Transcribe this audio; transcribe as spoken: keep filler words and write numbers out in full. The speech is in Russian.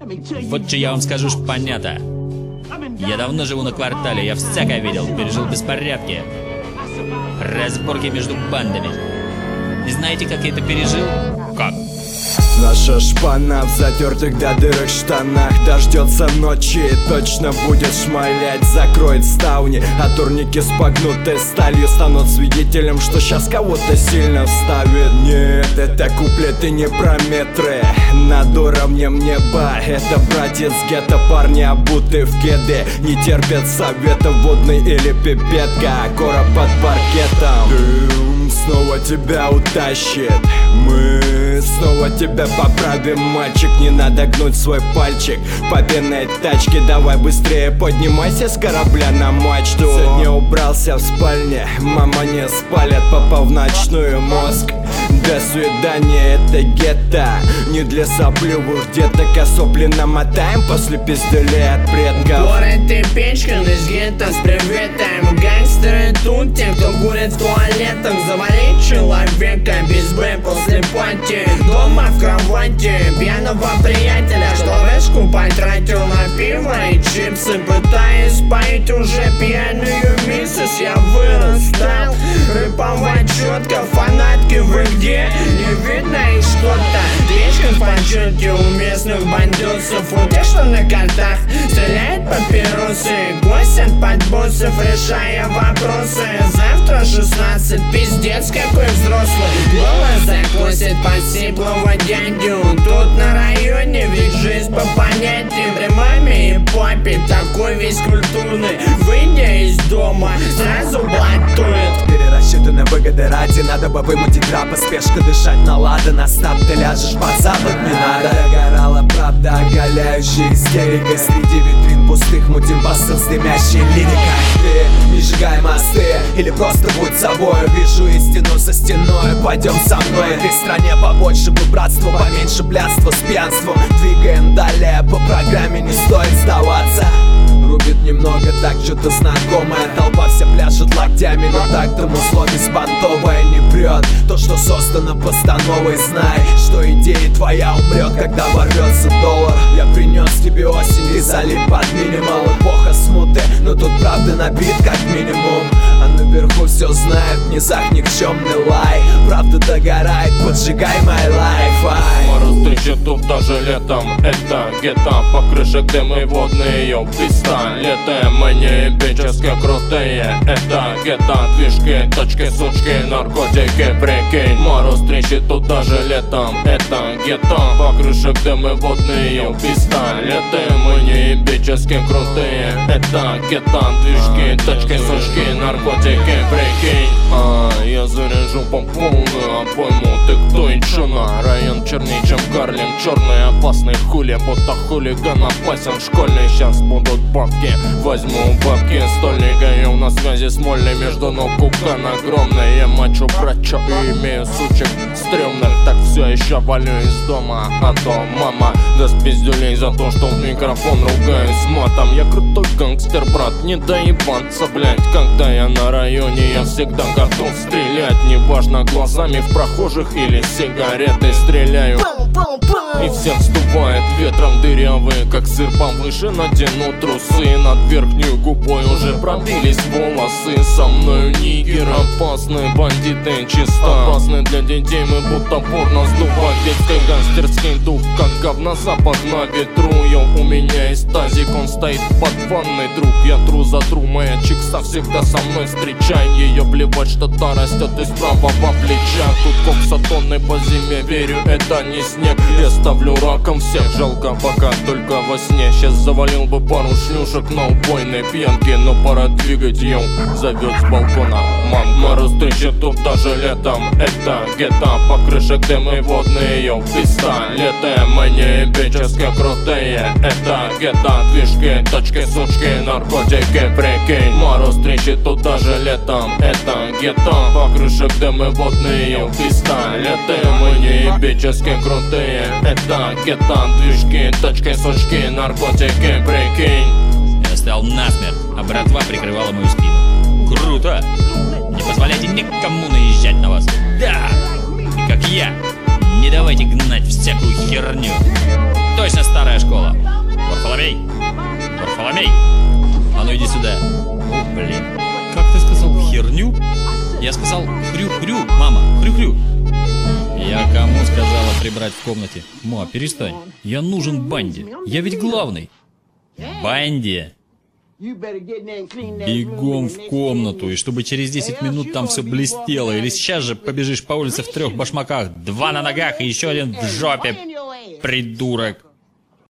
Вот что я вам скажу, шпанята. Я давно живу на квартале, я всякое видел, пережил беспорядки, разборки между бандами. И знаете, как я это пережил? Как? Наша шпана в затертых до дырок штанах дождется ночи и точно будет шмалять. Закроет ставни, а турники с погнутой сталью станут свидетелем, что сейчас кого-то сильно вставит. Нет, это куплеты не про метры над уровнем неба. Это братья с гетто, парни обуты в кеды, не терпят советов, водный или пипетка, короб под паркетом. Дым снова тебя утащит, мы снова тебя поправим, мальчик. Не надо гнуть свой пальчик по бедной тачке. Давай быстрее поднимайся с корабля на мачту. Сегодня убрался в спальне, мама не спалит, попал в ночную, мозг. До свидания, это гетто, не для сопливых деток, а сопли намотаем после пиздюлей от предков. Город и печка, наш гетто с приветом. Гангстеры тут, те, кто курит в туалетах. Завалить человека без б после пати. Дома в кровати пьяного приятеля, что вешку потратил на пиво и чипсы. Пытаясь поить уже пьяную миссис, я вырастал. Рэповать четко, фанатки вы где? Не видно их что-то. Слишком в почете у местных бандосов, у тех, что на картах стреляют папиросы. Гостят под боссов, решая вопросы. Завтра шестнадцать, пиздец какой взрослый. Голос закосит под сиплого дядю. Тут на районе ведь жизнь по понятиям. При маме и папе такой весь культурный, выйдя из дома, сразу блатует. Перерасчетаны выгоды ради, надо бы вымутить трапа. Спешка дышать наладан, остап, ты ляжешь под запад. Не надо, догорала правда, оголяющая истерика. Среди витрин пустых мутим посыл с дымящей лирикой. Ты не сжигай мосты, или просто будь собой. Вижу истину за стеной, пойдем со мной. Этой стране побольше бы братства, поменьше блядства с пьянством. Двигаем далее по программе, не стоит сдаваться. Рубит немного, так что-то знакомое. Толпа вся пляшет локтями, но так-то мусло беспонтовое не прет. То, что создано постановой, знай, что идея твоя умрет, когда ворвется доллар. Я принес тебе осень и залип под минимал. Эпоха смуты, но тут правда набит как минимум. А наверху все знают, в низах никчемный лай. Правда догорает, поджигай my life. Мороз трещит тут даже летом, это гетто. По крыше дым и водные пистолеты. Мы не эпически крутые, это гетто. Движки, точки, сучки, наркотики, прикинь. Мороз трещит тут даже летом, это гетто. По крыше дым и водные пистолеты. Мы не эпически крутые, это гетто. Движки, точки, сучки, наркотики, прикинь. А, я заряжу по полную обойму. Ты кто и чё на? Район черней, чем Гарлем. Черный опасный хули, будто хулиган опасен школьный. Сейчас будут бабки, возьму бабки стольника. Я на связи с Молли, между ног кукан огромный. Я мачу брачо и имею сучек стрёмных. Так все еще валю из дома, а то мама даст пиздюлей за то, что в микрофон ругаюсь матом. Я крутой гангстер, брат, не доебаться, блять. Когда я на районе, я всегда готов стрелять. Неважно, глазами в прохожих или сигаретой стреляю. И всех сдувает ветром дырявые, как сыр повыше. Надену трусы, над верхнюю губой уже пробились волосы. Со мною нигер, опасные бандиты, чисто опасны для детей. Мы будто порно сдувать детский гангстерский дух, как говна запах на ветру. Йо, у меня есть тазик, он стоит под ванной, друг. Я тру за тру, моя чикса всегда со мной встречай. Ее плевать, что та растет из правого плеча. Тут коксатонны по зиме, верю, это не снег. Я ставлю раком всех, жалко пока только во сне. Сейчас завалил бы пару шлюшек на убойной пьянке, но пора двигать, йоу, зовет с балкона мам. Мороз трещит тут даже летом, это гетто. По крыше дым и водные, йоу, пистолеты. Мы не эпически крутые, это гетто. Движки, точки, сучки, наркотики, прикинь. Мороз трещит тут даже летом, это гетто. По крыше дым и водные, йоу, пистолеты. Мы не эпически крутые, это гетто. Движки, точки, сучки, наркотики, прикинь. Я стоял насмерть, а братва прикрывала мою спину. Круто! Не позволяйте никому наезжать на вас. Да! И как я, не давайте гнать всякую херню. точно старая школа. Варфоломей! Варфоломей! А ну иди сюда. О, блин. Как ты сказал? Херню? Я сказал хрю-хрю, мама, хрю-хрю. Я кому сказала прибрать в комнате? Ма, перестань. Я нужен Банди. Я ведь главный. Банди. Бегом в комнату, и чтобы через десять минут там все блестело. Или сейчас же побежишь по улице в трех башмаках, два на ногах и еще один в жопе, придурок.